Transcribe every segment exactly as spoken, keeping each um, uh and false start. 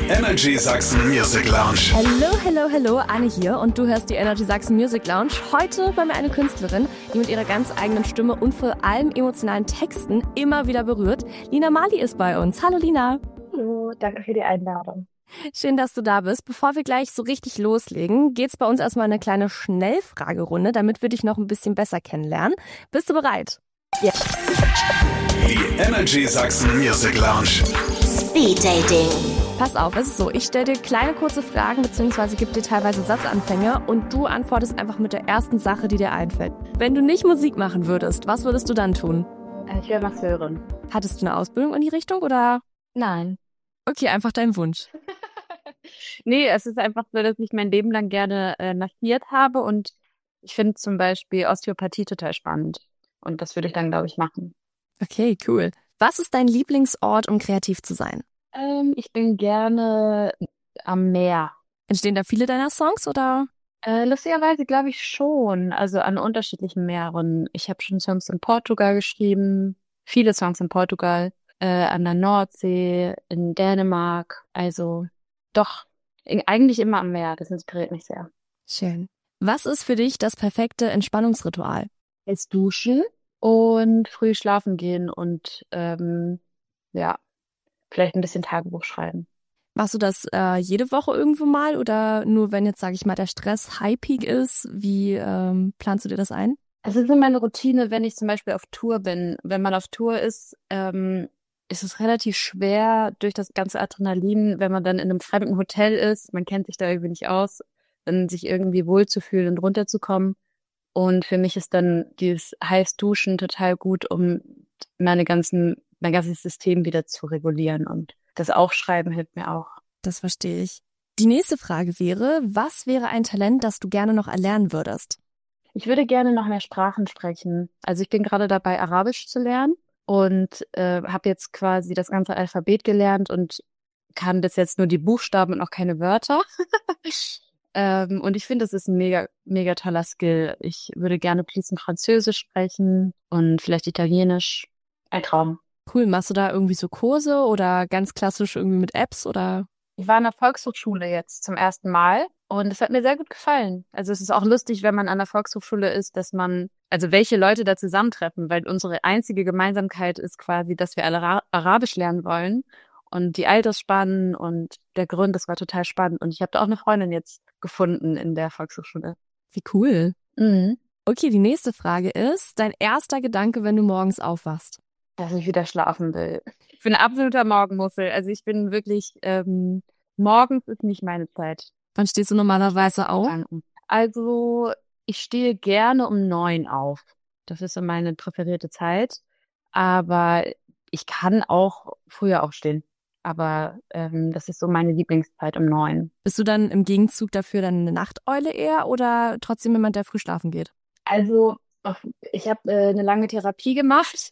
Energy Sachsen Music Lounge. Hallo, hallo, hallo, Anne hier und du hörst die Energy Sachsen Music Lounge. Heute bei mir eine Künstlerin, die mit ihrer ganz eigenen Stimme und vor allem emotionalen Texten immer wieder berührt. Lina Marley ist bei uns. Hallo Lina. Hallo, danke für die Einladung. Schön, dass du da bist. Bevor wir gleich so richtig loslegen, geht's bei uns erstmal eine kleine Schnellfragerunde, damit wir dich noch ein bisschen besser kennenlernen. Bist du bereit? Ja. Die Energy Sachsen Music Lounge. Speed Dating. Pass auf, es ist so, ich stelle dir kleine kurze Fragen bzw. gebe dir teilweise Satzanfänge und du antwortest einfach mit der ersten Sache, die dir einfällt. Wenn du nicht Musik machen würdest, was würdest du dann tun? Ich wäre Masseurin. Hattest du eine Ausbildung in die Richtung oder? Nein. Okay, einfach dein Wunsch. Nee, es ist einfach so, dass ich mein Leben lang gerne äh, massiert habe und ich finde zum Beispiel Osteopathie total spannend. Und das würde ich dann, glaube ich, machen. Okay, cool. Was ist dein Lieblingsort, um kreativ zu sein? Ähm, ich bin gerne am Meer. Entstehen da viele deiner Songs oder? Äh, lustigerweise glaube ich schon. Also an unterschiedlichen Meeren. Ich habe schon Songs in Portugal geschrieben. Viele Songs in Portugal. Äh, an der Nordsee, in Dänemark. Also doch, eigentlich immer am Meer. Das inspiriert mich sehr. Schön. Was ist für dich das perfekte Entspannungsritual? Jetzt duschen und früh schlafen gehen und ähm, ja, vielleicht ein bisschen Tagebuch schreiben. Machst du das äh, jede Woche irgendwo mal oder nur wenn jetzt, sage ich mal, der Stress High Peak ist? Wie ähm, planst du dir das ein? Es ist immer meine Routine, wenn ich zum Beispiel auf Tour bin. Wenn man auf Tour ist, ähm, ist es relativ schwer durch das ganze Adrenalin, wenn man dann in einem fremden Hotel ist, man kennt sich da irgendwie nicht aus, dann sich irgendwie wohlzufühlen und runterzukommen. Und für mich ist dann dieses Heißduschen total gut, um meine ganzen, mein ganzes System wieder zu regulieren. Und das Aufschreiben hilft mir auch. Das verstehe ich. Die nächste Frage wäre, was wäre ein Talent, das du gerne noch erlernen würdest? Ich würde gerne noch mehr Sprachen sprechen. Also ich bin gerade dabei, Arabisch zu lernen und äh, habe jetzt quasi das ganze Alphabet gelernt und kann bis jetzt nur die Buchstaben und noch keine Wörter. Ähm, und ich finde, das ist ein mega, mega toller Skill. Ich würde gerne fließend Französisch sprechen und vielleicht Italienisch. Ein Traum. Cool, machst du da irgendwie so Kurse oder ganz klassisch irgendwie mit Apps oder? Ich war in der Volkshochschule jetzt zum ersten Mal und es hat mir sehr gut gefallen. Also es ist auch lustig, wenn man an der Volkshochschule ist, dass man, also welche Leute da zusammentreffen, weil unsere einzige Gemeinsamkeit ist quasi, dass wir alle Ara- Arabisch lernen wollen. Und die Altersspannen und der Grund, das war total spannend. Und ich habe da auch eine Freundin jetzt gefunden in der Volkshochschule. Wie cool. Mhm. Okay, die nächste Frage ist, dein erster Gedanke, wenn du morgens aufwachst? Dass ich wieder schlafen will. Ich bin ein absoluter Morgenmuffel. Also ich bin wirklich, ähm, morgens ist nicht meine Zeit. Wann stehst du normalerweise auf? Also ich stehe gerne um neun auf. Das ist so meine präferierte Zeit. Aber ich kann auch früher aufstehen. Aber ähm, das ist so meine Lieblingszeit um neun. Bist du dann im Gegenzug dafür dann eine Nachteule eher oder trotzdem jemand, der früh schlafen geht? Also ich habe äh, eine lange Therapie gemacht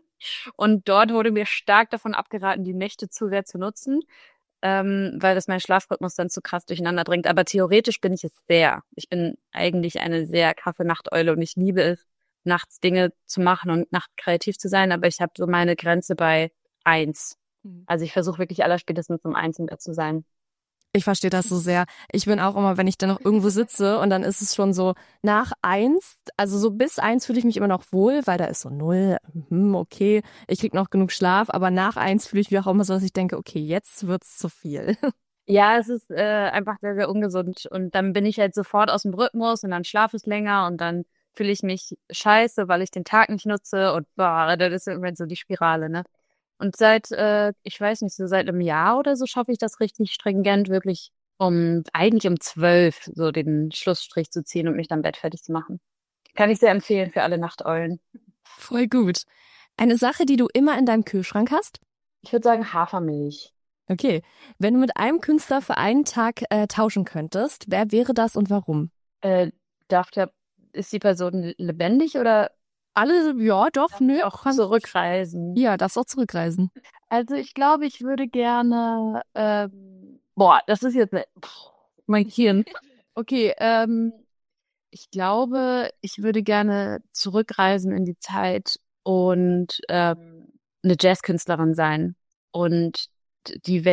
und dort wurde mir stark davon abgeraten, die Nächte zu sehr zu nutzen, ähm, weil das meinen Schlafrhythmus dann zu krass durcheinander bringt. Aber theoretisch bin ich es sehr. Ich bin eigentlich eine sehr Kaffee-Nachteule und ich liebe es, nachts Dinge zu machen und nachts kreativ zu sein. Aber ich habe so meine Grenze bei eins. Also ich versuche wirklich allerspätestens um eins im Bett zu sein. Ich verstehe das so sehr. Ich bin auch immer, wenn ich dann noch irgendwo sitze und dann ist es schon so nach eins, also so bis eins fühle ich mich immer noch wohl, weil da ist so null, hm, okay, ich krieg noch genug Schlaf, aber nach eins fühle ich mich auch immer so, dass ich denke, okay, jetzt wird's zu viel. Ja, es ist äh, einfach sehr, sehr ungesund und dann bin ich halt sofort aus dem Rhythmus und dann schlafe ich länger und dann fühle ich mich scheiße, weil ich den Tag nicht nutze und boah, das ist irgendwann so die Spirale, ne? Und seit, äh, ich weiß nicht, so seit einem Jahr oder so schaffe ich das richtig stringent, wirklich um, eigentlich um zwölf so den Schlussstrich zu ziehen und mich dann im Bett fertig zu machen. Kann ich sehr empfehlen für alle Nachteulen. Voll gut. Eine Sache, die du immer in deinem Kühlschrank hast? Ich würde sagen Hafermilch. Okay. Wenn du mit einem Künstler für einen Tag äh, tauschen könntest, wer wäre das und warum? Äh, darf der, ist die Person lebendig oder Alle, ja, doch, nö. auch zurückreisen? Ja, darfst auch zurückreisen. Also ich glaube, ich würde gerne, ähm, boah, das ist jetzt ne- pff, mein Hirn. Okay, ähm, ich glaube, ich würde gerne zurückreisen in die Zeit und ähm, eine Jazzkünstlerin sein und die Welt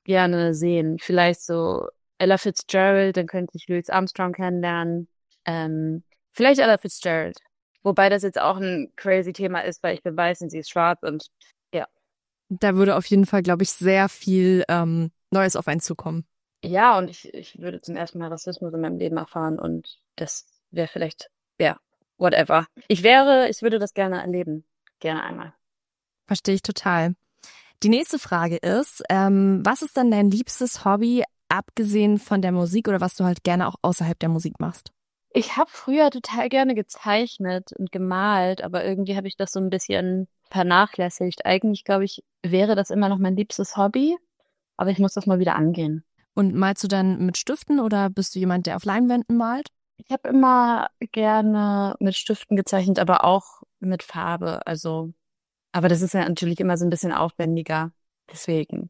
gerne sehen. Vielleicht so Ella Fitzgerald, dann könnte ich Louis Armstrong kennenlernen. Ähm, vielleicht Ella Fitzgerald. Wobei das jetzt auch ein crazy Thema ist, weil ich bin weiß und sie ist schwarz und ja. Da würde auf jeden Fall, glaube ich, sehr viel ähm, Neues auf einen zukommen. Ja, und ich, ich würde zum ersten Mal Rassismus in meinem Leben erfahren und das wäre vielleicht, ja, whatever. Ich wäre, ich würde das gerne erleben. Gerne einmal. Verstehe ich total. Die nächste Frage ist, ähm, was ist dann dein liebstes Hobby, abgesehen von der Musik oder was du halt gerne auch außerhalb der Musik machst? Ich habe früher total gerne gezeichnet und gemalt, aber irgendwie habe ich das so ein bisschen vernachlässigt. Eigentlich, glaube ich, wäre das immer noch mein liebstes Hobby, aber ich muss das mal wieder angehen. Und malst du dann mit Stiften oder bist du jemand, der auf Leinwänden malt? Ich habe immer gerne mit Stiften gezeichnet, aber auch mit Farbe. Also, aber das ist ja natürlich immer so ein bisschen aufwendiger. Deswegen,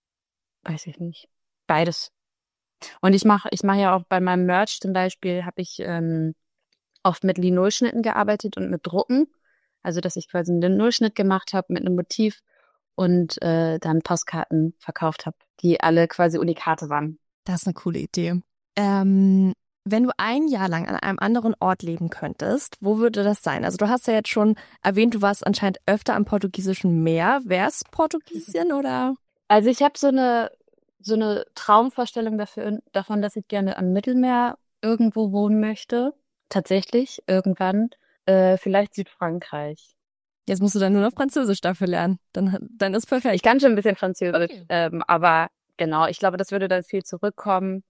weiß ich nicht. Beides. Und ich mache, ich mache ja auch bei meinem Merch zum Beispiel, habe ich ähm, oft mit Linolschnitten gearbeitet und mit Drucken. Also, dass ich quasi einen Linolschnitt gemacht habe mit einem Motiv und äh, dann Postkarten verkauft habe, die alle quasi Unikate waren. Das ist eine coole Idee. Ähm, wenn du ein Jahr lang an einem anderen Ort leben könntest, wo würde das sein? Also du hast ja jetzt schon erwähnt, du warst anscheinend öfter am portugiesischen Meer. Wär's Portugiesien oder? Also ich habe so eine so eine Traumvorstellung dafür, davon, dass ich gerne am Mittelmeer irgendwo wohnen möchte. Tatsächlich, irgendwann. Äh, vielleicht Südfrankreich. Jetzt musst du dann nur noch Französisch dafür lernen. Dann, dann ist perfekt. Ich kann schon ein bisschen Französisch, Okay. ähm, aber genau, ich glaube, das würde dann viel zurückkommen.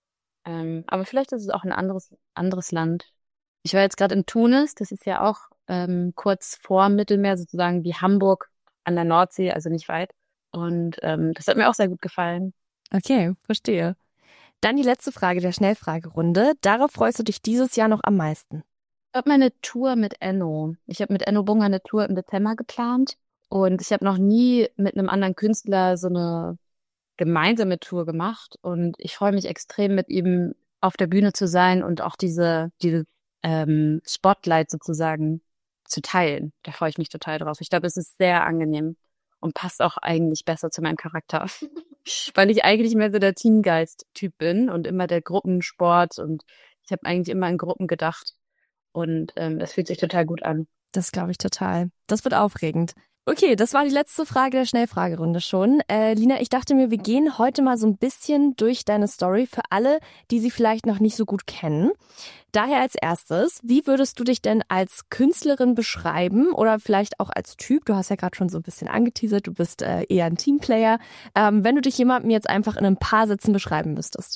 Ähm, aber vielleicht ist es auch ein anderes, anderes Land. Ich war jetzt gerade in Tunis, das ist ja auch ähm, kurz vor Mittelmeer, sozusagen wie Hamburg an der Nordsee, also nicht weit. Und ähm, das hat mir auch sehr gut gefallen. Okay, verstehe. Dann die letzte Frage der Schnellfragerunde. Darauf freust du dich dieses Jahr noch am meisten? Ich habe meine Tour mit Enno. Ich habe mit Enno Bunga eine Tour im Dezember geplant und ich habe noch nie mit einem anderen Künstler so eine gemeinsame Tour gemacht und ich freue mich extrem, mit ihm auf der Bühne zu sein und auch diese, diese ähm, Spotlight sozusagen zu teilen. Da freue ich mich total drauf. Ich glaube, es ist sehr angenehm und passt auch eigentlich besser zu meinem Charakter. Weil ich eigentlich mehr so der Teamgeist-Typ bin und immer der Gruppensport und ich habe eigentlich immer in Gruppen gedacht und ähm, das fühlt sich total gut an. Das glaube ich total. Das wird aufregend. Okay, das war die letzte Frage der Schnellfragerunde schon. Äh, Lina, ich dachte mir, wir gehen heute mal so ein bisschen durch deine Story für alle, die sie vielleicht noch nicht so gut kennen. Daher als erstes, wie würdest du dich denn als Künstlerin beschreiben oder vielleicht auch als Typ? Du hast ja gerade schon so ein bisschen angeteasert, du bist äh, eher ein Teamplayer. Ähm, wenn du dich jemandem jetzt einfach in ein paar Sätzen beschreiben müsstest.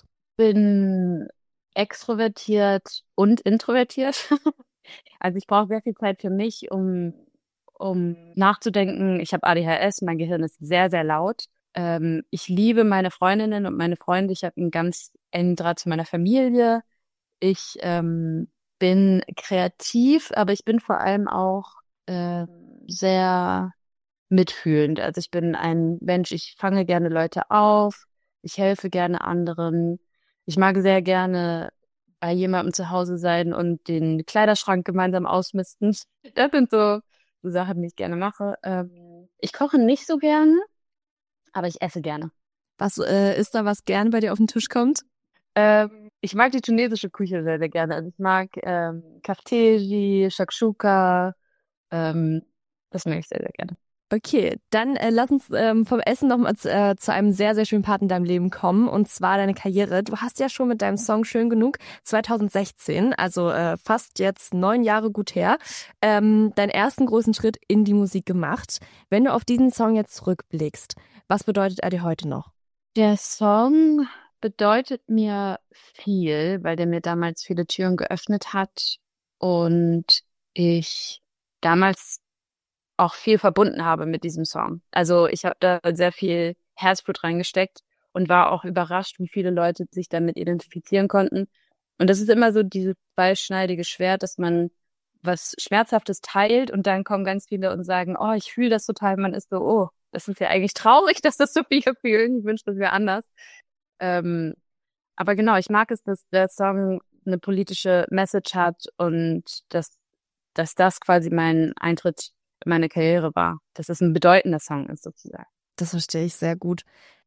Bin extrovertiert und introvertiert. Also ich brauche sehr viel Zeit für mich, um um nachzudenken. Ich habe A D H S, mein Gehirn ist sehr, sehr laut. Ähm, ich liebe meine Freundinnen und meine Freunde. Ich habe einen ganz engen Draht zu meiner Familie. Ich ähm, bin kreativ, aber ich bin vor allem auch äh, sehr mitfühlend. Also ich bin ein Mensch, ich fange gerne Leute auf, ich helfe gerne anderen. Ich mag sehr gerne bei jemandem zu Hause sein und den Kleiderschrank gemeinsam ausmisten. Das sind so so Sachen, die ich gerne mache. Ähm, ich koche nicht so gerne, aber ich esse gerne. Was äh, ist da, was gerne bei dir auf den Tisch kommt? Ähm, ich mag die tunesische Küche sehr, sehr gerne. Also ich mag ähm, Kafteri, Shakshuka. Ähm, das mag ich sehr, sehr gerne. Okay, dann äh, lass uns ähm, vom Essen noch mal zu, äh, zu einem sehr, sehr schönen Part in deinem Leben kommen, und zwar deine Karriere. Du hast ja schon mit deinem Song Schön genug zwanzig sechzehn, also äh, fast jetzt neun Jahre gut her, ähm, deinen ersten großen Schritt in die Musik gemacht. Wenn du auf diesen Song jetzt zurückblickst, was bedeutet er dir heute noch? Der Song bedeutet mir viel, weil der mir damals viele Türen geöffnet hat und ich damals auch viel verbunden habe mit diesem Song. Also ich habe da sehr viel Herzblut reingesteckt und war auch überrascht, wie viele Leute sich damit identifizieren konnten. Und das ist immer so dieses zweischneidige Schwert, dass man was Schmerzhaftes teilt und dann kommen ganz viele und sagen, oh, ich fühle das total. Man ist so, oh, das ist ja eigentlich traurig, dass das so viele fühlen. Ich wünsche, das wäre anders. Ähm, aber genau, ich mag es, dass der Song eine politische Message hat und dass, dass das quasi mein Eintritt in meine Karriere war. Dass es ein bedeutender Song ist, sozusagen. Das verstehe ich sehr gut.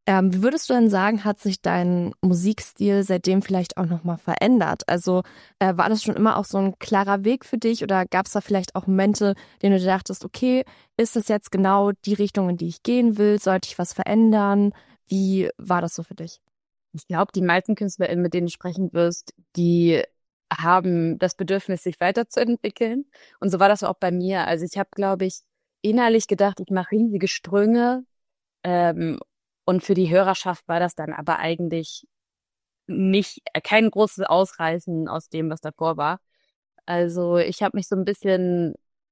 Ähm, wie würdest du denn sagen, hat sich dein Musikstil seitdem vielleicht auch nochmal verändert? Also äh, war das schon immer auch so ein klarer Weg für dich oder gab es da vielleicht auch Momente, in denen du dir dachtest, okay, ist das jetzt genau die Richtung, in die ich gehen will? Sollte ich was verändern? Wie war das so für dich? Ich glaube, die meisten KünstlerInnen, mit denen du sprechen wirst, die haben das Bedürfnis, sich weiterzuentwickeln. Und so war das auch bei mir. Also ich habe, glaube ich, innerlich gedacht, ich mache riesige Sprünge. Ähm, und für die Hörerschaft war das dann aber eigentlich nicht kein großes Ausreißen aus dem, was davor war. Also ich habe mich so ein bisschen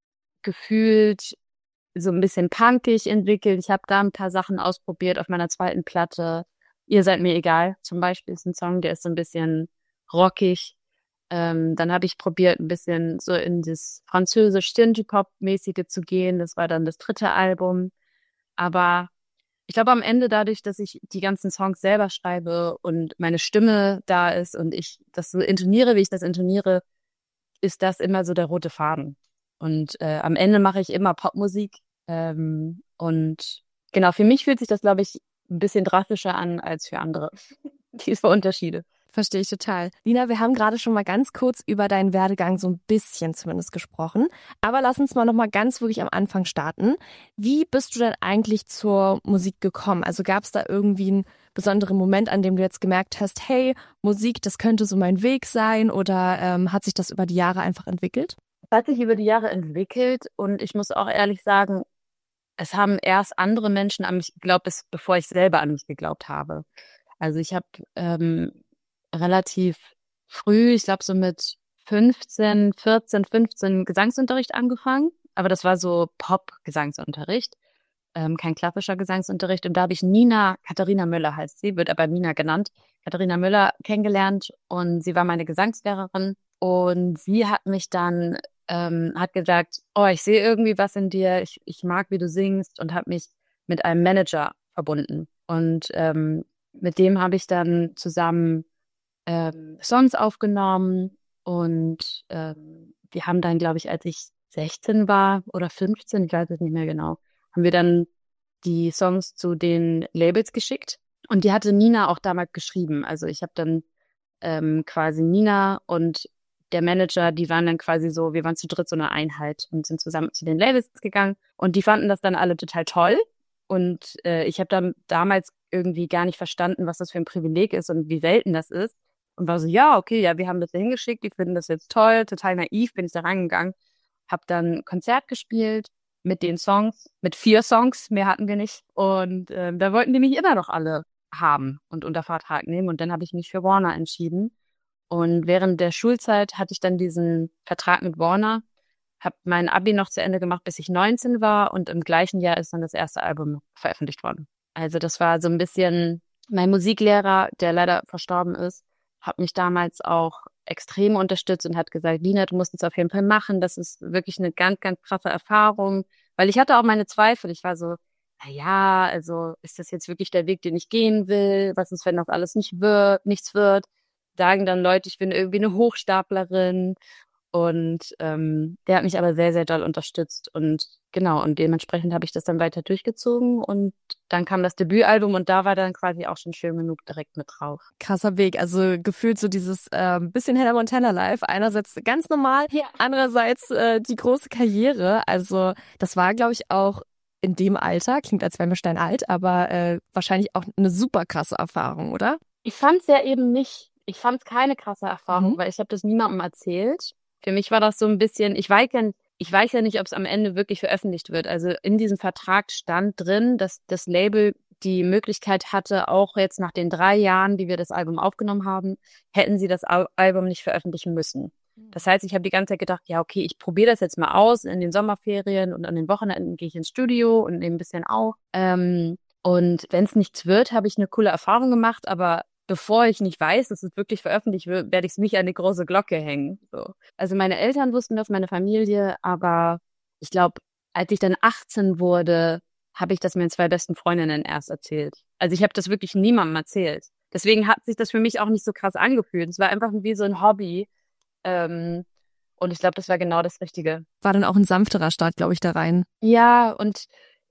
gefühlt, so ein bisschen punkig entwickelt. Ich habe da ein paar Sachen ausprobiert auf meiner zweiten Platte. Ihr seid mir egal, zum Beispiel, ist ein Song, der ist so ein bisschen rockig. Ähm, dann habe ich probiert, ein bisschen so in das französisch Synthie-Pop-mäßige zu gehen. Das war dann das dritte Album. Aber ich glaube am Ende dadurch, dass ich die ganzen Songs selber schreibe und meine Stimme da ist und ich das so intoniere, wie ich das intoniere, ist das immer so der rote Faden. Und äh, am Ende mache ich immer Popmusik. Ähm, und genau, für mich fühlt sich das, glaube ich, ein bisschen drastischer an als für andere. Die ist für Unterschiede. Verstehe ich total. Lina, wir haben gerade schon mal ganz kurz über deinen Werdegang so ein bisschen zumindest gesprochen. Aber lass uns mal noch mal ganz wirklich am Anfang starten. Wie bist du denn eigentlich zur Musik gekommen? Also gab es da irgendwie einen besonderen Moment, an dem du jetzt gemerkt hast, hey, Musik, das könnte so mein Weg sein? Oder ähm, hat sich das über die Jahre einfach entwickelt? Es hat sich über die Jahre entwickelt und ich muss auch ehrlich sagen, es haben erst andere Menschen an mich geglaubt, bis, bevor ich selber an mich geglaubt habe. Also ich habe ähm, relativ früh, ich glaube so mit fünfzehn, vierzehn, fünfzehn Gesangsunterricht angefangen. Aber das war so Pop-Gesangsunterricht, ähm, kein klassischer Gesangsunterricht. Und da habe ich Nina, Katharina Müller heißt sie, wird aber Nina genannt, Katharina Müller kennengelernt und sie war meine Gesangslehrerin. Und sie hat mich dann, ähm, hat gesagt, oh, ich sehe irgendwie was in dir, ich, ich mag, wie du singst und hat mich mit einem Manager verbunden. Und ähm, mit dem habe ich dann zusammen ähm, Songs aufgenommen und ähm, wir haben dann, glaube ich, als ich sechzehn war oder fünfzehn, ich weiß es nicht mehr genau, haben wir dann die Songs zu den Labels geschickt und die hatte Nina auch damals geschrieben. Also ich habe dann ähm, quasi Nina und der Manager, die waren dann quasi so, wir waren zu dritt so eine Einheit und sind zusammen zu den Labels gegangen und die fanden das dann alle total toll und äh, ich habe dann damals irgendwie gar nicht verstanden, was das für ein Privileg ist und wie selten das ist. Und war so, ja, okay, ja, wir haben das da hingeschickt, die finden das jetzt toll, total naiv, bin ich da reingegangen, hab dann ein Konzert gespielt mit den Songs, mit vier Songs, mehr hatten wir nicht. Und äh, da wollten die mich immer noch alle haben und unter Vertrag nehmen. Und dann habe ich mich für Warner entschieden. Und während der Schulzeit hatte ich dann diesen Vertrag mit Warner, habe mein Abi noch zu Ende gemacht, bis ich neunzehn war. Und im gleichen Jahr ist dann das erste Album veröffentlicht worden. Also das war so ein bisschen mein Musiklehrer, der leider verstorben ist, hat mich damals auch extrem unterstützt und hat gesagt, Lina, du musst es auf jeden Fall machen. Das ist wirklich eine ganz, ganz krasse Erfahrung. Weil ich hatte auch meine Zweifel. Ich war so, na ja, also ist das jetzt wirklich der Weg, den ich gehen will? Was ist, wenn das alles nicht wird, nichts wird? Sagen dann Leute, ich bin irgendwie eine Hochstaplerin. Und ähm, der hat mich aber sehr, sehr doll unterstützt. Und genau, und dementsprechend habe ich das dann weiter durchgezogen. Und dann kam das Debütalbum und da war dann quasi auch schon schön genug direkt mit drauf. Krasser Weg, also gefühlt so dieses äh, bisschen Hannah Montana Life. Einerseits ganz normal, Ja. andererseits äh, die große Karriere. Also das war, glaube ich, auch in dem Alter, klingt als wären wir steinalt, aber äh, wahrscheinlich auch eine super krasse Erfahrung, oder? Ich fand es ja eben nicht, ich fand es keine krasse Erfahrung, Mhm. weil ich habe das niemandem erzählt. Für mich war das so ein bisschen, ich weiß ja, ich weiß ja nicht, ob es am Ende wirklich veröffentlicht wird. Also in diesem Vertrag stand drin, dass das Label die Möglichkeit hatte, auch jetzt nach den drei Jahren, die wir das Album aufgenommen haben, hätten sie das Al- Album nicht veröffentlichen müssen. Das heißt, ich habe die ganze Zeit gedacht, ja, okay, ich probiere das jetzt mal aus in den Sommerferien und an den Wochenenden gehe ich ins Studio und nehme ein bisschen auf. Ähm, und wenn es nichts wird, habe ich eine coole Erfahrung gemacht, aber bevor ich nicht weiß, dass es wirklich veröffentlicht wird, werde ich es nicht an die große Glocke hängen. So. Also meine Eltern wussten das, meine Familie, aber ich glaube, als ich dann achtzehn wurde, habe ich das meinen zwei besten Freundinnen erst erzählt. Also ich habe das wirklich niemandem erzählt. Deswegen hat sich das für mich auch nicht so krass angefühlt. Es war einfach wie so ein Hobby. Ähm, und ich glaube, das war genau das Richtige. War dann auch ein sanfterer Start, glaube ich, da rein. Ja, und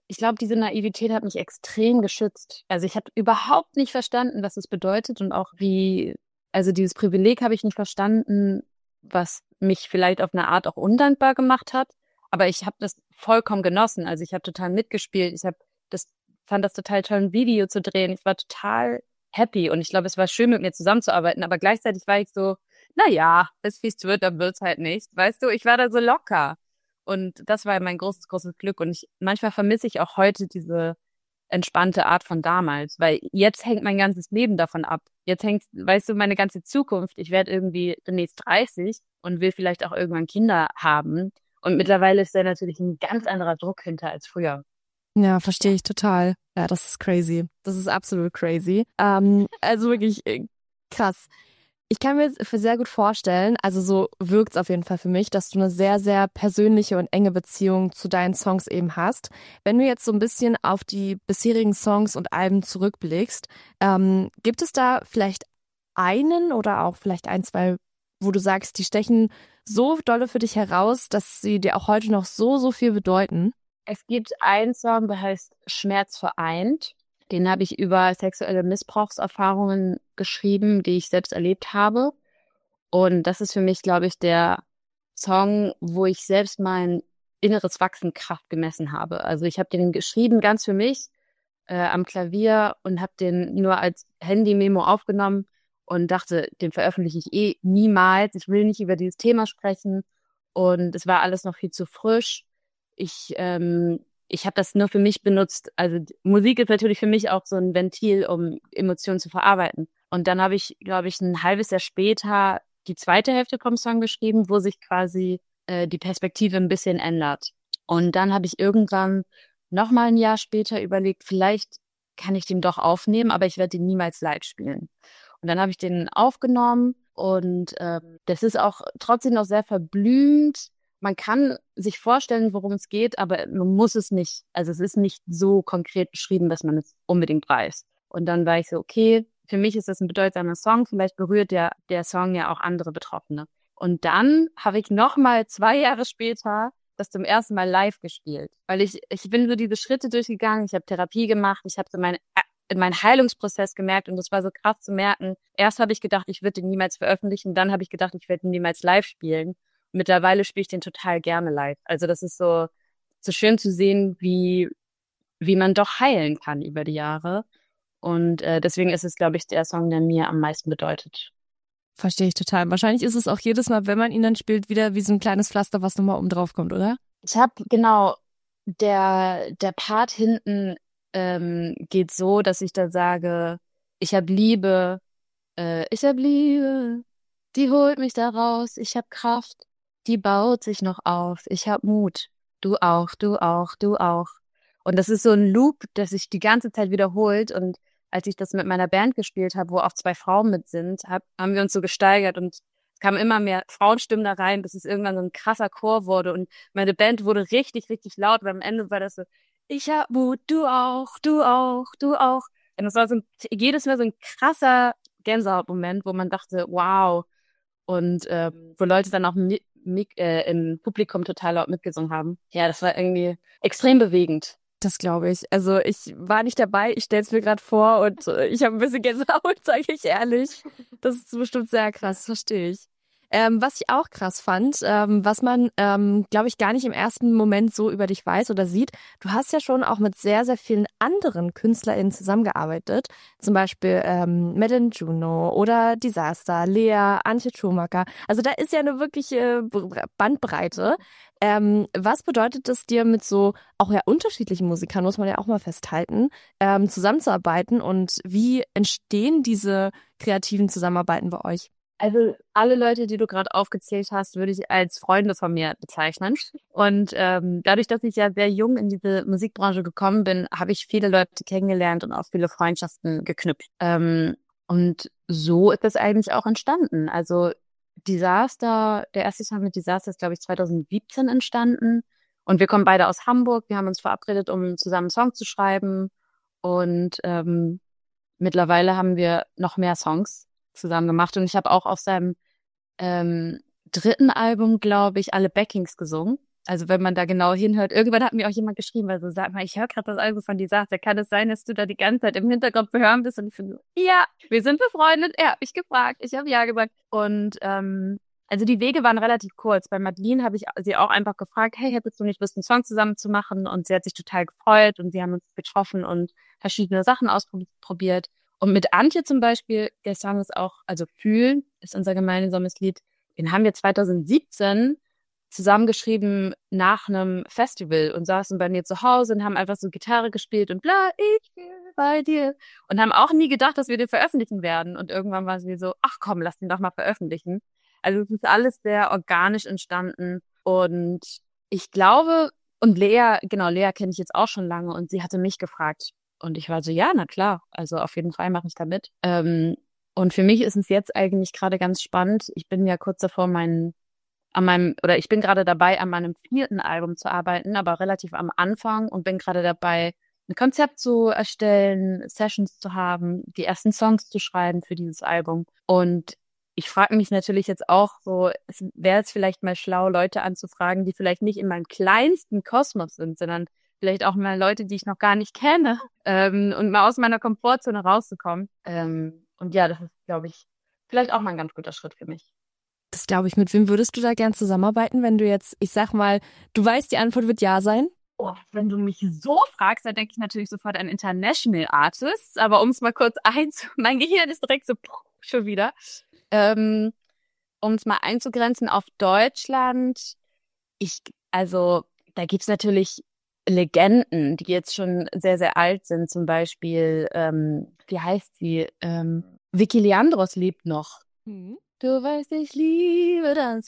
Ich glaube, diese Naivität hat mich extrem geschützt. Also ich habe überhaupt nicht verstanden, was es bedeutet und auch wie, also dieses Privileg habe ich nicht verstanden, was mich vielleicht auf eine Art auch undankbar gemacht hat. Aber ich habe das vollkommen genossen. Also ich habe total mitgespielt. Ich habe das, fand das total toll, ein Video zu drehen. Ich war total happy und ich glaube, es war schön, mit mir zusammenzuarbeiten. Aber gleichzeitig war ich so, na ja, bis wie's wird, dann wird's halt nicht. Weißt du, ich war da so locker. Und das war mein großes, großes Glück. Und ich, manchmal vermisse ich auch heute diese entspannte Art von damals, weil jetzt hängt mein ganzes Leben davon ab. Jetzt hängt, weißt du, meine ganze Zukunft. Ich werde irgendwie demnächst dreißig und will vielleicht auch irgendwann Kinder haben. Und mittlerweile ist da natürlich ein ganz anderer Druck hinter als früher. Ja, verstehe ich total. Ja, das ist crazy. Das ist absolut crazy. Ähm, also wirklich äh, krass. Ich kann mir für sehr gut vorstellen, also so wirkt's auf jeden Fall für mich, dass du eine sehr, sehr persönliche und enge Beziehung zu deinen Songs eben hast. Wenn du jetzt so ein bisschen auf die bisherigen Songs und Alben zurückblickst, ähm, gibt es da vielleicht einen oder auch vielleicht ein, zwei, wo du sagst, die stechen so dolle für dich heraus, dass sie dir auch heute noch so, so viel bedeuten? Es gibt einen Song, der heißt Schmerz vereint. Den habe ich über sexuelle Missbrauchserfahrungen geschrieben, die ich selbst erlebt habe. Und das ist für mich, glaube ich, der Song, wo ich selbst mein inneres Wachsen Kraft gemessen habe. Also ich habe den geschrieben ganz für mich äh, am Klavier und habe den nur als Handy-Memo aufgenommen und dachte, den veröffentliche ich eh niemals. Ich will nicht über dieses Thema sprechen. Und es war alles noch viel zu frisch. Ich ähm, ich habe das nur für mich benutzt. Also Musik ist natürlich für mich auch so ein Ventil, um Emotionen zu verarbeiten. Und dann habe ich, glaube ich, ein halbes Jahr später die zweite Hälfte vom Song geschrieben, wo sich quasi äh, die Perspektive ein bisschen ändert. Und dann habe ich irgendwann noch mal ein Jahr später überlegt, vielleicht kann ich den doch aufnehmen, aber ich werde den niemals live spielen. Und dann habe ich den aufgenommen und ähm, das ist auch trotzdem noch sehr verblümt. Man kann sich vorstellen, worum es geht, aber man muss es nicht. Also es ist nicht so konkret beschrieben, dass man es unbedingt weiß. Und dann war ich so, okay, für mich ist das ein bedeutsamer Song. Vielleicht berührt der, der Song ja auch andere Betroffene. Und dann habe ich noch mal zwei Jahre später das zum ersten Mal live gespielt. Weil ich, ich bin so diese Schritte durchgegangen. Ich habe Therapie gemacht. Ich habe so meine in meinen Heilungsprozess gemerkt und das war so krass zu merken. Erst habe ich gedacht, ich würde den niemals veröffentlichen. Dann habe ich gedacht, ich werde ihn niemals live spielen. Mittlerweile spiele ich den total gerne live. Also das ist so, so schön zu sehen, wie, wie man doch heilen kann über die Jahre. Und äh, deswegen ist es, glaube ich, der Song, der mir am meisten bedeutet. Verstehe ich total. Wahrscheinlich ist es auch jedes Mal, wenn man ihn dann spielt, wieder wie so ein kleines Pflaster, was nochmal oben drauf kommt, oder? Ich habe, genau, der, der Part hinten ähm, geht so, dass ich da sage, ich habe Liebe, äh, ich habe Liebe, die holt mich da raus, ich habe Kraft. Die baut sich noch auf. Ich hab Mut. Du auch, du auch, du auch. Und das ist so ein Loop, das sich die ganze Zeit wiederholt. Und als ich das mit meiner Band gespielt habe, wo auch zwei Frauen mit sind, hab, haben wir uns so gesteigert und es kamen immer mehr Frauenstimmen da rein, bis es irgendwann so ein krasser Chor wurde. Und meine Band wurde richtig, richtig laut, weil am Ende war das so, ich hab Mut, du auch, du auch, du auch. Und es war so ein, jedes Mal so ein krasser Gänsehautmoment, wo man dachte, wow. Und ähm, wo Leute dann auch mit, mit, äh, im Publikum total laut mitgesungen haben. Ja, das war irgendwie extrem bewegend. Das glaube ich. Also ich war nicht dabei, ich stelle es mir gerade vor und äh, ich habe ein bisschen Gänsehaut, sage ich ehrlich. Das ist bestimmt sehr krass, verstehe ich. Ähm, was ich auch krass fand, ähm, was man, ähm, glaube ich, gar nicht im ersten Moment so über dich weiß oder sieht, du hast ja schon auch mit sehr, sehr vielen anderen KünstlerInnen zusammengearbeitet. Zum Beispiel ähm, Madeleine Juno oder Disaster, Lea, Antje Schumacher. Also da ist ja eine wirkliche Bandbreite. Ähm, was bedeutet es dir, mit so auch ja unterschiedlichen Musikern, muss man ja auch mal festhalten, ähm, zusammenzuarbeiten und wie entstehen diese kreativen Zusammenarbeiten bei euch? Also alle Leute, die du gerade aufgezählt hast, würde ich als Freunde von mir bezeichnen. Und ähm, dadurch, dass ich ja sehr jung in diese Musikbranche gekommen bin, habe ich viele Leute kennengelernt und auch viele Freundschaften geknüpft. Ähm, und so ist das eigentlich auch entstanden. Also Disaster, der erste Song mit Disaster ist, glaube ich, zwanzig siebzehn entstanden. Und wir kommen beide aus Hamburg. Wir haben uns verabredet, um zusammen einen Song zu schreiben. Und ähm, mittlerweile haben wir noch mehr Songs zusammen gemacht. Und ich habe auch auf seinem ähm, dritten Album, glaube ich, alle Backings gesungen. Also wenn man da genau hinhört, irgendwann hat mir auch jemand geschrieben, weil so, sag mal, ich höre gerade das Album von dir sagt, da kann es sein, dass du da die ganze Zeit im Hintergrund behören bist und ich finde so, ja, wir sind befreundet, er hat mich gefragt, ich habe ja gesagt. Und ähm, also die Wege waren relativ kurz. Bei Madeline habe ich sie auch einfach gefragt, hey, hättest du nicht Lust, einen Song zusammen zu machen? Und sie hat sich total gefreut und wir haben uns getroffen und verschiedene Sachen ausprobiert. Und mit Antje zum Beispiel, der Song ist auch, also Fühlen ist unser gemeinsames Lied, den haben wir zwanzig siebzehn zusammengeschrieben nach einem Festival und saßen bei mir zu Hause und haben einfach so Gitarre gespielt und bla, ich bin bei dir. Und haben auch nie gedacht, dass wir den veröffentlichen werden. Und irgendwann war es wie so, ach komm, lass den doch mal veröffentlichen. Also es ist alles sehr organisch entstanden. Und ich glaube, und Lea, genau, Lea kenne ich jetzt auch schon lange und sie hatte mich gefragt. Und ich war so, ja, na klar, also auf jeden Fall mache ich da mit. Ähm, und für mich ist es jetzt eigentlich gerade ganz spannend. Ich bin ja kurz davor, meinen an meinem, oder ich bin gerade dabei, an meinem vierten Album zu arbeiten, aber relativ am Anfang und bin gerade dabei, ein Konzept zu erstellen, Sessions zu haben, die ersten Songs zu schreiben für dieses Album. Und ich frage mich natürlich jetzt auch so, es wäre es vielleicht mal schlau, Leute anzufragen, die vielleicht nicht in meinem kleinsten Kosmos sind, sondern vielleicht auch mal Leute, die ich noch gar nicht kenne, ähm, und mal aus meiner Komfortzone rauszukommen. Ähm, und ja, das ist, glaube ich, vielleicht auch mal ein ganz guter Schritt für mich. Das glaube ich. Mit wem würdest du da gern zusammenarbeiten, wenn du jetzt, ich sag mal, du weißt, die Antwort wird ja sein? Oh, wenn du mich so fragst, dann denke ich natürlich sofort an International Artists. Aber um es mal kurz einzu... Mein Gehirn ist direkt so schon wieder. Ähm, um es mal einzugrenzen auf Deutschland. Ich, also, da gibt's natürlich Legenden, die jetzt schon sehr, sehr alt sind. Zum Beispiel, ähm, wie heißt sie? Ähm, Vicky Leandros lebt noch. Mhm. Du weißt, ich liebe das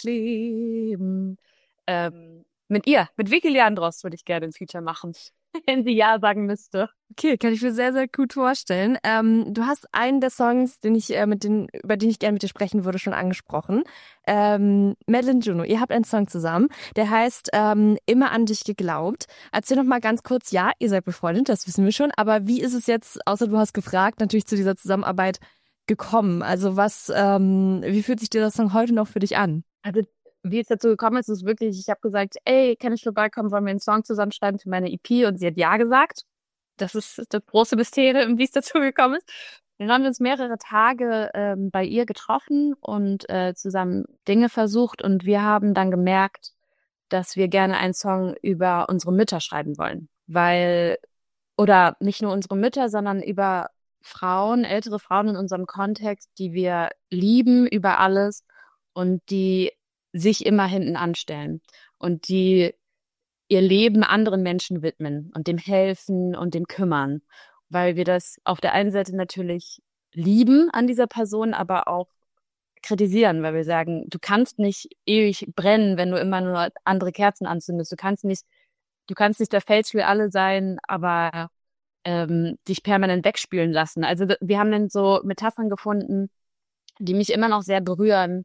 Leben. Ähm, mit ihr, mit Vicky Leandros würde ich gerne ein Feature machen, wenn sie ja sagen müsste. Okay, kann ich mir sehr, sehr gut vorstellen. Ähm, du hast einen der Songs, den ich, äh, mit den, über den ich gerne mit dir sprechen würde, schon angesprochen. Ähm, Madeline Juno, ihr habt einen Song zusammen, der heißt ähm, Immer an dich geglaubt. Erzähl noch mal ganz kurz, ja, ihr seid befreundet, das wissen wir schon, aber wie ist es jetzt, außer du hast gefragt, natürlich zu dieser Zusammenarbeit gekommen? Also was, ähm, wie fühlt sich dieser Song heute noch für dich an? Also, wie es dazu gekommen ist, ist wirklich, ich habe gesagt, ey, kann ich vorbeikommen, wollen wir einen Song zusammenschreiben für meine E P? Und sie hat ja gesagt. Das ist das große Mysterium, wie es dazu gekommen ist. Dann haben wir uns mehrere Tage ähm, bei ihr getroffen und äh, zusammen Dinge versucht. Und wir haben dann gemerkt, dass wir gerne einen Song über unsere Mütter schreiben wollen. Weil, oder nicht nur unsere Mütter, sondern über Frauen, ältere Frauen in unserem Kontext, die wir lieben über alles und die sich immer hinten anstellen und die ihr Leben anderen Menschen widmen und dem helfen und dem kümmern, weil wir das auf der einen Seite natürlich lieben an dieser Person, aber auch kritisieren, weil wir sagen, du kannst nicht ewig brennen, wenn du immer nur andere Kerzen anzündest. Du kannst nicht, du kannst nicht der Fels für alle sein, aber ähm, dich permanent wegspülen lassen. Also wir haben dann so Metaphern gefunden, die mich immer noch sehr berühren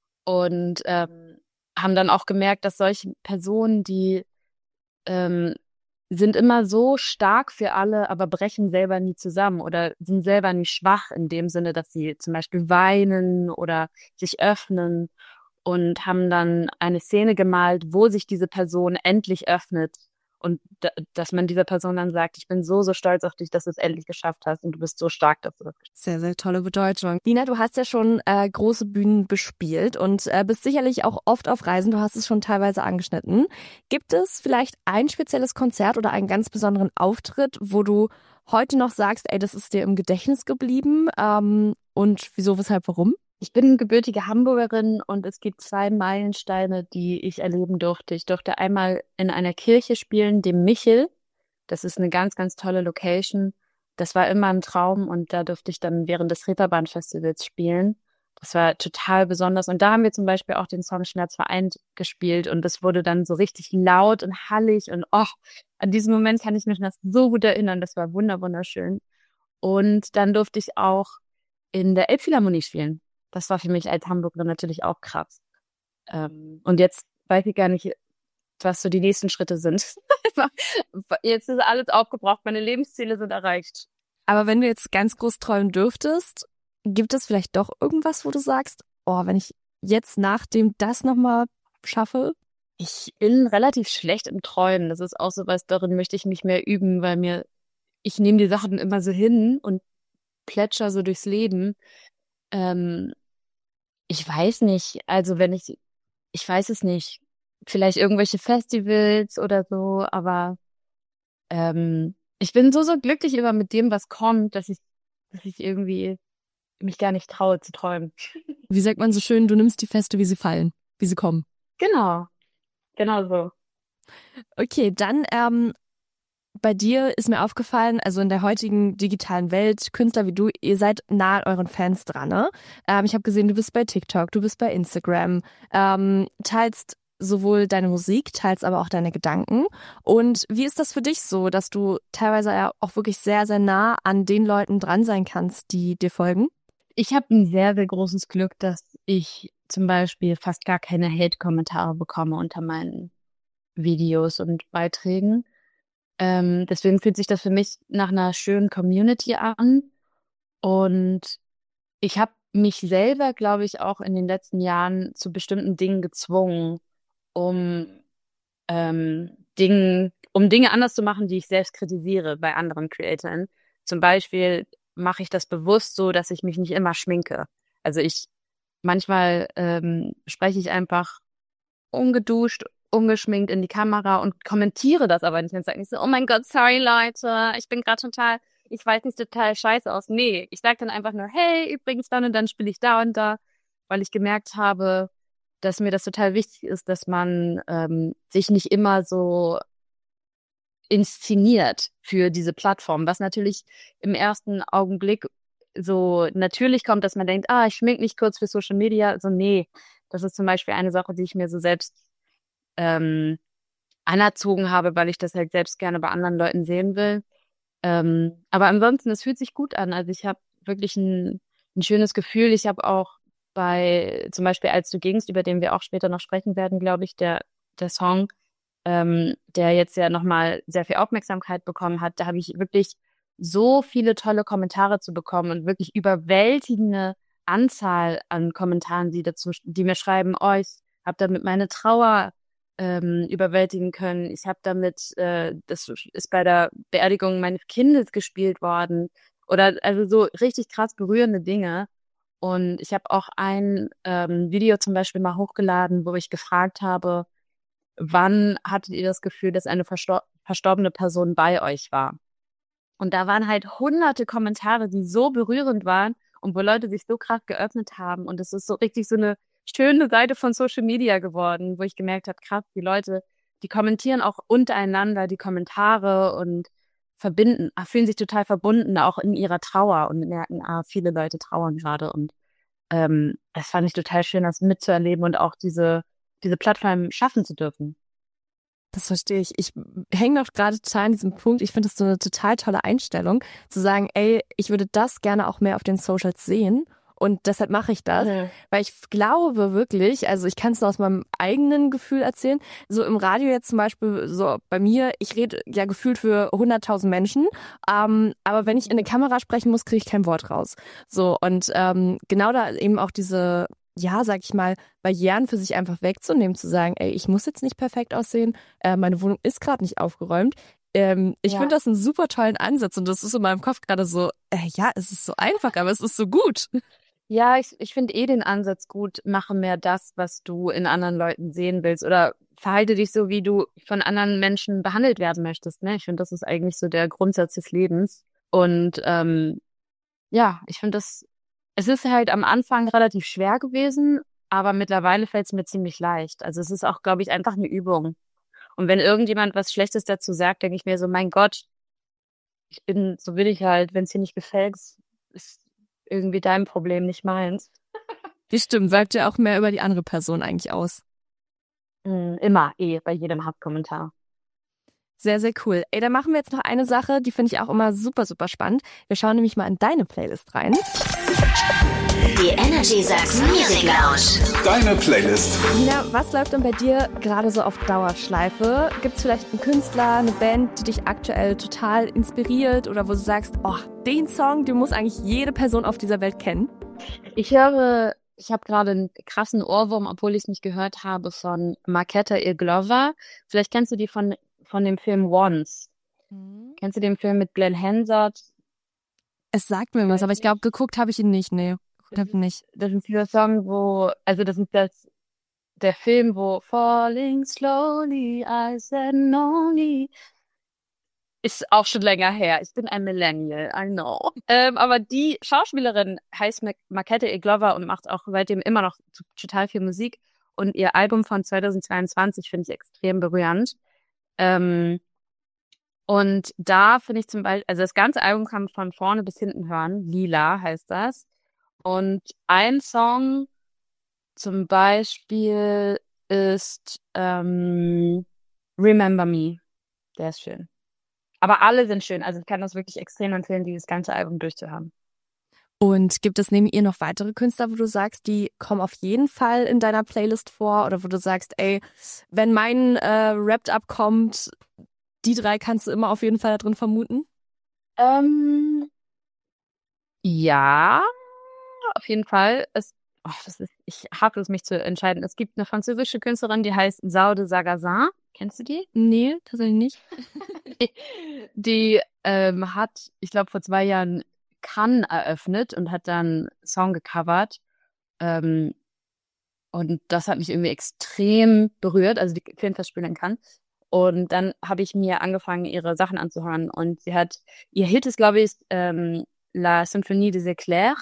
und ähm, haben dann auch gemerkt, dass solche Personen, die ähm, sind immer so stark für alle, aber brechen selber nie zusammen oder sind selber nie schwach in dem Sinne, dass sie zum Beispiel weinen oder sich öffnen und haben dann eine Szene gemalt, wo sich diese Person endlich öffnet und da, dass man dieser Person dann sagt, ich bin so, so stolz auf dich, dass du es endlich geschafft hast und du bist so stark, dass du das geschafft hast. Sehr, sehr tolle Bedeutung. Lina, du hast ja schon äh, große Bühnen bespielt und äh, bist sicherlich auch oft auf Reisen. Du hast es schon teilweise angeschnitten. Gibt es vielleicht ein spezielles Konzert oder einen ganz besonderen Auftritt, wo du heute noch sagst, ey, das ist dir im Gedächtnis geblieben? Ähm, und wieso, weshalb, warum? Ich bin gebürtige Hamburgerin und es gibt zwei Meilensteine, die ich erleben durfte. Ich durfte einmal in einer Kirche spielen, dem Michel. Das ist eine ganz, ganz tolle Location. Das war immer ein Traum und da durfte ich dann während des Reeperbahn-Festivals spielen. Das war total besonders. Und da haben wir zum Beispiel auch den Song Schmerz vereint gespielt und es wurde dann so richtig laut und hallig und oh, an diesen Moment kann ich mich noch so gut erinnern. Das war wunderschön. Und dann durfte ich auch in der Elbphilharmonie spielen. Das war für mich als Hamburgerin natürlich auch krass. Ähm, und jetzt weiß ich gar nicht, was so die nächsten Schritte sind. Jetzt ist alles aufgebraucht, meine Lebensziele sind erreicht. Aber wenn du jetzt ganz groß träumen dürftest, gibt es vielleicht doch irgendwas, wo du sagst, oh, wenn ich jetzt nach dem das nochmal schaffe? Ich bin relativ schlecht im Träumen. Das ist auch sowas, darin möchte ich nicht mehr üben, weil mir, ich nehme die Sachen immer so hin und plätscher so durchs Leben. Ähm, ich weiß nicht, also wenn ich, ich weiß es nicht, vielleicht irgendwelche Festivals oder so, aber ähm, ich bin so, so glücklich immer mit dem, was kommt, dass ich, dass ich irgendwie mich gar nicht traue zu träumen. Wie sagt man so schön, du nimmst die Feste, wie sie fallen, wie sie kommen. Genau, genau so. Okay, dann ähm, bei dir ist mir aufgefallen, also in der heutigen digitalen Welt, Künstler wie du, ihr seid nah an euren Fans dran, ne? Ähm, ich habe gesehen, du bist bei TikTok, du bist bei Instagram, ähm, teilst sowohl deine Musik, teilst aber auch deine Gedanken. Und wie ist das für dich so, dass du teilweise ja auch wirklich sehr, sehr nah an den Leuten dran sein kannst, die dir folgen? Ich habe ein sehr, sehr großes Glück, dass ich zum Beispiel fast gar keine Hate-Kommentare bekomme unter meinen Videos und Beiträgen. Ähm, deswegen fühlt sich das für mich nach einer schönen Community an. Und ich habe mich selber, glaube ich, auch in den letzten Jahren zu bestimmten Dingen gezwungen, um ähm, Dingen, um Dinge anders zu machen, die ich selbst kritisiere bei anderen Creatoren. Zum Beispiel mache ich das bewusst so, dass ich mich nicht immer schminke. Also ich manchmal ähm, spreche ich einfach ungeduscht, ungeschminkt in die Kamera und kommentiere das aber nicht und sage nicht so, oh mein Gott, sorry Leute, ich bin gerade total, ich weiß nicht, total scheiße aus. Nee, ich sage dann einfach nur, hey, übrigens dann und dann spiele ich da und da, weil ich gemerkt habe, dass mir das total wichtig ist, dass man ähm, sich nicht immer so inszeniert für diese Plattform, was natürlich im ersten Augenblick so natürlich kommt, dass man denkt, ah, ich schmink mich kurz für Social Media. So, nee, das ist zum Beispiel eine Sache, die ich mir so selbst ähm, anerzogen habe, weil ich das halt selbst gerne bei anderen Leuten sehen will. Ähm, aber ansonsten, es fühlt sich gut an. Also ich habe wirklich ein, ein schönes Gefühl. Ich habe auch bei, zum Beispiel Als du gingst, über den wir auch später noch sprechen werden, glaube ich, der, der Song, ähm, der jetzt ja nochmal sehr viel Aufmerksamkeit bekommen hat, da habe ich wirklich so viele tolle Kommentare zu bekommen und wirklich überwältigende Anzahl an Kommentaren, die dazu, die mir schreiben, oh, ich habe damit meine Trauer ähm, überwältigen können. Ich habe damit, äh, das ist bei der Beerdigung meines Kindes gespielt worden. Oder also so richtig krass berührende Dinge. Und ich habe auch ein ähm, Video zum Beispiel mal hochgeladen, wo ich gefragt habe, wann hattet ihr das Gefühl, dass eine verstor- verstorbene Person bei euch war? Und da waren halt hunderte Kommentare, die so berührend waren und wo Leute sich so krass geöffnet haben. Und es ist so richtig so eine schöne Seite von Social Media geworden, wo ich gemerkt habe, krass, die Leute, die kommentieren auch untereinander die Kommentare und verbinden, fühlen sich total verbunden, auch in ihrer Trauer und merken, ah, viele Leute trauern gerade. Und ähm, das fand ich total schön, das mitzuerleben und auch diese, diese Plattform schaffen zu dürfen. Das verstehe ich. Ich hänge noch gerade total an diesem Punkt. Ich finde das so eine total tolle Einstellung, zu sagen, ey, ich würde das gerne auch mehr auf den Socials sehen und deshalb mache ich das, ja. Weil ich glaube wirklich, also ich kann es nur aus meinem eigenen Gefühl erzählen, so im Radio jetzt zum Beispiel, so bei mir, ich rede ja gefühlt für hunderttausend Menschen, ähm, aber wenn ich in eine Kamera sprechen muss, kriege ich kein Wort raus. So und ähm, genau da eben auch diese, ja, sag ich mal, Barrieren für sich einfach wegzunehmen, zu sagen, ey, ich muss jetzt nicht perfekt aussehen, äh, meine Wohnung ist gerade nicht aufgeräumt. Ähm, ich ja. finde das einen super tollen Ansatz und das ist in meinem Kopf gerade so, äh, ja, es ist so einfach, aber es ist so gut. Ja, ich, ich finde eh den Ansatz gut, mache mehr das, was du in anderen Leuten sehen willst oder verhalte dich so, wie du von anderen Menschen behandelt werden möchtest. Ne? Ich finde, das ist eigentlich so der Grundsatz des Lebens und ähm, ja, ich finde das, es ist halt am Anfang relativ schwer gewesen, aber mittlerweile fällt es mir ziemlich leicht. Also es ist auch, glaube ich, einfach eine Übung. Und wenn irgendjemand was Schlechtes dazu sagt, denke ich mir so, mein Gott, ich bin, so bin ich halt, wenn es dir nicht gefällt, ist irgendwie dein Problem, nicht meins. Das stimmt, sagt ja auch mehr über die andere Person eigentlich aus. Mm, immer, eh, bei jedem Hauptkommentar. Sehr, sehr cool. Ey, dann machen wir jetzt noch eine Sache, die finde ich auch immer super, super spannend. Wir schauen nämlich mal in deine Playlist rein. Die Energy Sachsen Music Lounge. Deine Playlist. Nina, was läuft denn bei dir gerade so auf Dauerschleife? Gibt es vielleicht einen Künstler, eine Band, die dich aktuell total inspiriert oder wo du sagst, oh, den Song, den muss eigentlich jede Person auf dieser Welt kennen? Ich höre Ich habe gerade einen krassen Ohrwurm, obwohl ich es nicht gehört habe, von Markéta Irglova. Vielleicht kennst du die von von dem Film Once. Mhm. Kennst du den Film mit Glenn Hansard? Es sagt mir was, aber ich glaube, geguckt habe ich ihn nicht. Nee, geguckt habe ich ihn nicht. Das ist dieser Song, wo, also das ist das, der Film, wo Falling slowly, I said only. Ist auch schon länger her. Ich bin ein Millennial, I know. Ähm, aber die Schauspielerin heißt Ma- Markéta Irglova und macht auch seitdem immer noch t- total viel Musik. Und ihr Album von zweitausendzweiundzwanzig finde ich extrem berührend. Ähm, und da finde ich zum Beispiel, also das ganze Album kann man von vorne bis hinten hören. Lila heißt das. Und ein Song zum Beispiel ist ähm, Remember Me. Der ist schön. Aber alle sind schön. Also ich kann das wirklich extrem empfehlen, dieses ganze Album durchzuhaben. Und gibt es neben ihr noch weitere Künstler, wo du sagst, die kommen auf jeden Fall in deiner Playlist vor? Oder wo du sagst, ey, wenn mein äh, Wrapped-Up kommt, die drei kannst du immer auf jeden Fall da drin vermuten? Ähm, ja, auf jeden Fall. Es, oh, das ist, ich hake es, mich zu entscheiden. Es gibt eine französische Künstlerin, die heißt Zao de Sagazin. Kennst du die? Nee, tatsächlich nicht. Die ähm, hat, ich glaube, vor zwei Jahren Cannes eröffnet und hat dann einen Song gecovert. Ähm, und das hat mich irgendwie extrem berührt, also die Filmfestspiele in Cannes. Und dann habe ich mir angefangen, ihre Sachen anzuhören. Und sie hat, ihr Hit ist, glaube ich, ähm, La Symphonie des Éclairs.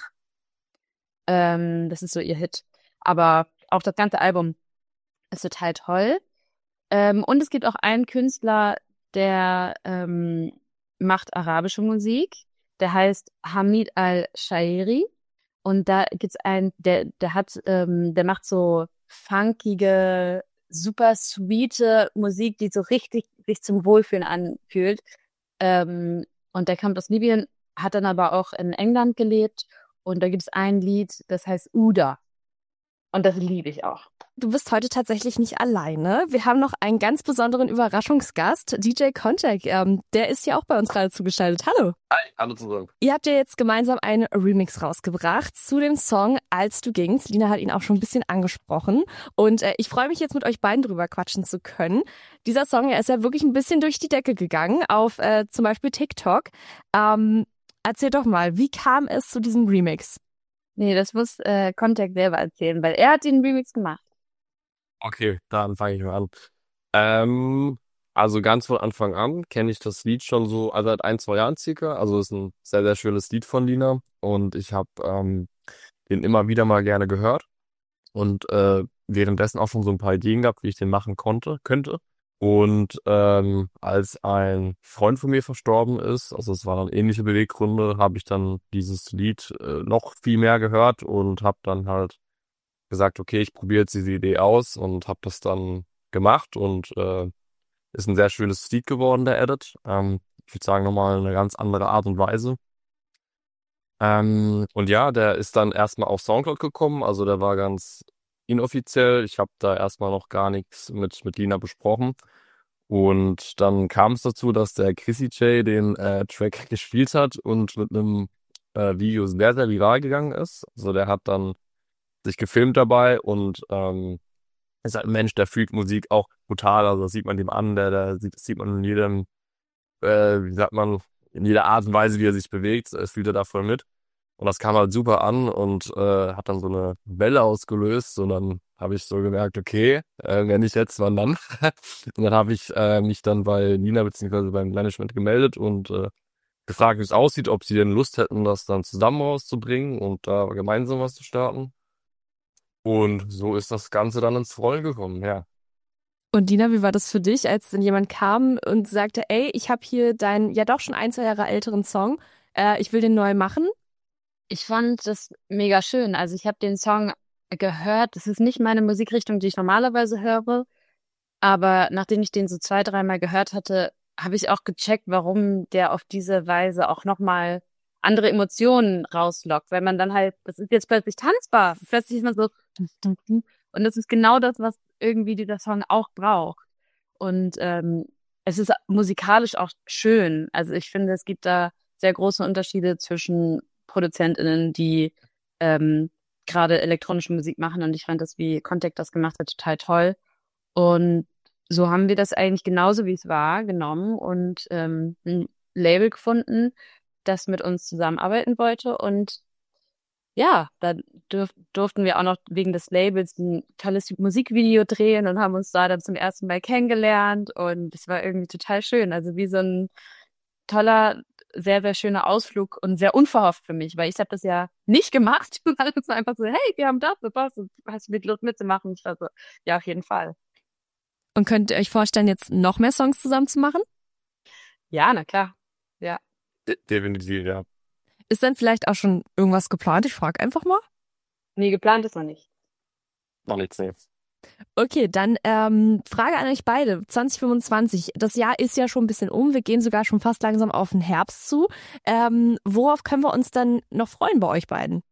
Ähm, das ist so ihr Hit. Aber auch das ganze Album ist total toll. Ähm, und es gibt auch einen Künstler, der ähm, macht arabische Musik. Der heißt Hamid Al-Shairi. Und da gibt's einen, der, der hat, ähm, der macht so funkige, super sweete Musik, die so richtig sich zum Wohlfühlen anfühlt. Ähm, und der kommt aus Libyen, hat dann aber auch in England gelebt. Und da gibt's ein Lied, das heißt Uda. Und das liebe ich auch. Du bist heute tatsächlich nicht alleine. Wir haben noch einen ganz besonderen Überraschungsgast, D J Contact. Ähm, der ist ja auch bei uns gerade zugeschaltet. Hallo. Hi, hallo zusammen. Ihr habt ja jetzt gemeinsam einen Remix rausgebracht zu dem Song Als du gingst. Lina hat ihn auch schon ein bisschen angesprochen. Und äh, ich freue mich jetzt mit euch beiden drüber quatschen zu können. Dieser Song, er ist ja wirklich ein bisschen durch die Decke gegangen auf äh, zum Beispiel TikTok. Ähm, erzähl doch mal, wie kam es zu diesem Remix? Nee, das muss äh, Contact selber erzählen, weil er hat den Remix gemacht. Okay, dann fange ich mal an. Ähm, also ganz von Anfang an kenne ich das Lied schon so, also seit ein, zwei Jahren circa. Also es ist ein sehr, sehr schönes Lied von Lina und ich habe ähm, den immer wieder mal gerne gehört und äh, währenddessen auch schon so ein paar Ideen gehabt, wie ich den machen konnte, könnte. Und ähm, als ein Freund von mir verstorben ist, also es waren ähnliche Beweggründe, habe ich dann dieses Lied äh, noch viel mehr gehört und habe dann halt gesagt, okay, ich probiere jetzt diese Idee aus und habe das dann gemacht und äh, ist ein sehr schönes Lied geworden, der Edit. Ähm, ich würde sagen, nochmal eine ganz andere Art und Weise. Ähm, und ja, der ist dann erstmal auf Soundcloud gekommen, also der war ganz inoffiziell. Ich habe da erstmal noch gar nichts mit, mit Lina besprochen. Und dann kam es dazu, dass der Chrissy J den äh, Track gespielt hat und mit einem äh, Video sehr, sehr viral gegangen ist. Also der hat dann sich gefilmt dabei und ähm, ist halt ein Mensch, der fühlt Musik auch brutal. Also das sieht man dem an, der, der sieht, das sieht man in jedem, äh, wie sagt man, in jeder Art und Weise, wie er sich bewegt, das fühlt er da voll mit. Und das kam halt super an und äh, hat dann so eine Welle ausgelöst. Und dann habe ich so gemerkt, okay, äh, wenn nicht jetzt, wann dann? Und dann habe ich äh, mich dann bei Nina beziehungsweise beim Management gemeldet und äh, gefragt, wie es aussieht, ob sie denn Lust hätten, das dann zusammen rauszubringen und da gemeinsam was zu starten. Und so ist das Ganze dann ins Rollen gekommen, ja. Und Dina, wie war das für dich, als dann jemand kam und sagte, ey, ich habe hier deinen ja doch schon ein, zwei Jahre älteren Song, äh, ich will den neu machen? Ich fand das mega schön. Also ich habe den Song gehört. Das ist nicht meine Musikrichtung, die ich normalerweise höre. Aber nachdem ich den so zwei, dreimal gehört hatte, habe ich auch gecheckt, warum der auf diese Weise auch nochmal andere Emotionen rauslockt. Weil man dann halt, das ist jetzt plötzlich tanzbar. Plötzlich ist man so, und das ist genau das, was irgendwie dieser Song auch braucht. Und ähm, es ist musikalisch auch schön. Also ich finde, es gibt da sehr große Unterschiede zwischen ProduzentInnen, die ähm, gerade elektronische Musik machen und ich fand das, wie Contact das gemacht hat, total toll. Und so haben wir das eigentlich genauso, wie es war, genommen und ähm, ein Label gefunden, das mit uns zusammenarbeiten wollte. Und ja, da dürf, durften wir auch noch wegen des Labels ein tolles Musikvideo drehen und haben uns da dann zum ersten Mal kennengelernt. Und es war irgendwie total schön. Also wie so ein toller, sehr, sehr schöner Ausflug und sehr unverhofft für mich, weil ich habe das ja nicht gemacht. Und alles war einfach so, hey, wir haben das, was, hast du mit Lust mitzumachen? Ich war so, ja, auf jeden Fall. Und könnt ihr euch vorstellen, jetzt noch mehr Songs zusammen zu machen? Ja, na klar. Ja. De- definitiv, ja. Ist denn vielleicht auch schon irgendwas geplant? Ich frage einfach mal. Nee, geplant ist noch nicht. Noch nichts, nee. Okay, dann ähm, Frage an euch beide. zwanzig fünfundzwanzig, das Jahr ist ja schon ein bisschen um. Wir gehen sogar schon fast langsam auf den Herbst zu. Ähm, worauf können wir uns dann noch freuen bei euch beiden?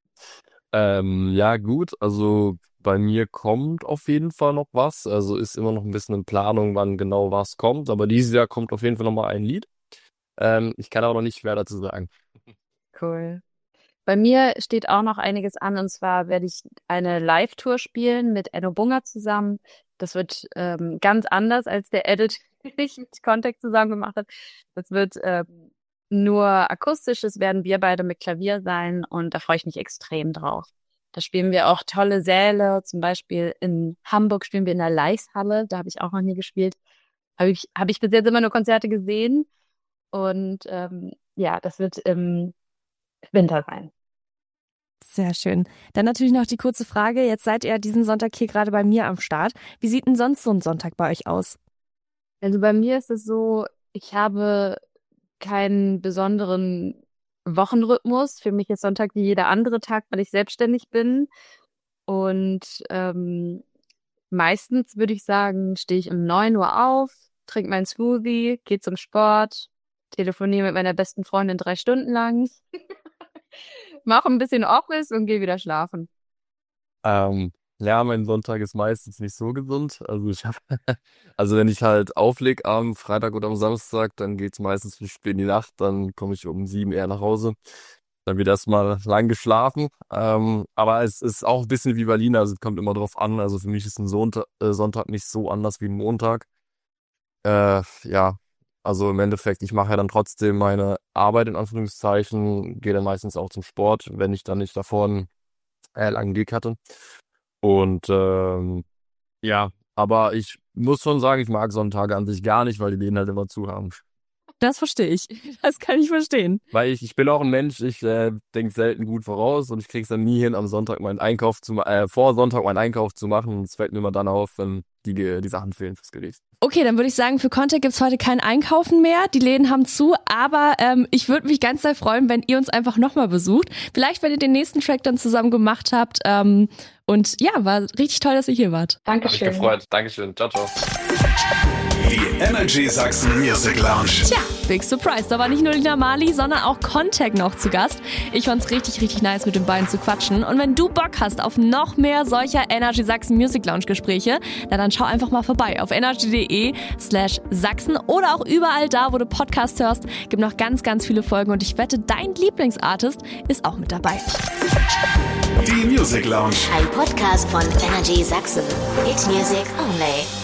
Ähm, ja, gut, also bei mir kommt auf jeden Fall noch was. Also ist immer noch ein bisschen in Planung, wann genau was kommt. Aber dieses Jahr kommt auf jeden Fall nochmal ein Lied. Ähm, ich kann aber noch nicht mehr dazu sagen. Cool. Bei mir steht auch noch einiges an, und zwar werde ich eine Live-Tour spielen mit Enno Bunger zusammen. Das wird ähm, ganz anders als der Edit, den ich mit Contact zusammen gemacht habe. Das wird ähm, nur akustisch, das werden wir beide mit Klavier sein und da freue ich mich extrem drauf. Da spielen wir auch tolle Säle, zum Beispiel in Hamburg spielen wir in der Leishalle, da habe ich auch noch nie gespielt. Habe ich, hab ich bis jetzt immer nur Konzerte gesehen und ähm, ja, das wird im Winter sein. Sehr schön. Dann natürlich noch die kurze Frage. Jetzt seid ihr diesen Sonntag hier gerade bei mir am Start. Wie sieht denn sonst so ein Sonntag bei euch aus? Also bei mir ist es so, ich habe keinen besonderen Wochenrhythmus. Für mich ist Sonntag wie jeder andere Tag, weil ich selbstständig bin. Und ähm, meistens würde ich sagen, stehe ich um neun Uhr auf, trinke meinen Smoothie, gehe zum Sport, telefoniere mit meiner besten Freundin drei Stunden lang, mache ein bisschen Office und gehe wieder schlafen. Ähm, ja, mein Sonntag ist meistens nicht so gesund. Also ich habe, also wenn ich halt aufleg am Freitag oder am Samstag, dann geht's meistens bis spät in die Nacht. Dann komme ich um sieben eher nach Hause. Dann wird erstmal lang geschlafen. Ähm, aber es ist auch ein bisschen wie Berlin, also es kommt immer drauf an. Also für mich ist ein Sonntag, äh, Sonntag nicht so anders wie ein Montag. Äh, ja, also im Endeffekt, ich mache ja dann trotzdem meine Arbeit in Anführungszeichen, gehe dann meistens auch zum Sport, wenn ich dann nicht davor einen äh, langen Gig hatte. Und ähm, ja, aber ich muss schon sagen, ich mag Sonntage an sich gar nicht, weil die Läden halt immer zu haben. Das verstehe ich. Das kann ich verstehen. Weil ich, ich bin auch ein Mensch, ich äh, denke selten gut voraus und ich krieg's dann nie hin, am Sonntag meinen Einkauf zu ma- äh, vor Sonntag meinen Einkauf zu machen. Es fällt mir immer dann auf, wenn die, die Sachen fehlen fürs Gericht. Okay, dann würde ich sagen, für Contact gibt's heute kein Einkaufen mehr. Die Läden haben zu, aber ähm, ich würde mich ganz sehr freuen, wenn ihr uns einfach nochmal besucht. Vielleicht, wenn ihr den nächsten Track dann zusammen gemacht habt. Ähm, und ja, war richtig toll, dass ihr hier wart. Dankeschön. Hab mich gefreut. Dankeschön. Ciao, ciao. Die Energy Sachsen Music Lounge. Tja, big surprise. Da war nicht nur Lina Marley, sondern auch Contact noch zu Gast. Ich fand's richtig, richtig nice, mit den beiden zu quatschen. Und wenn du Bock hast auf noch mehr solcher Energy Sachsen Music Lounge Gespräche, na dann schau einfach mal vorbei auf energy.de slash Sachsen oder auch überall da, wo du Podcast hörst. Gibt noch ganz, ganz viele Folgen und ich wette, dein Lieblingsartist ist auch mit dabei. Die Music Lounge. Ein Podcast von Energy Sachsen. Hit Music Only.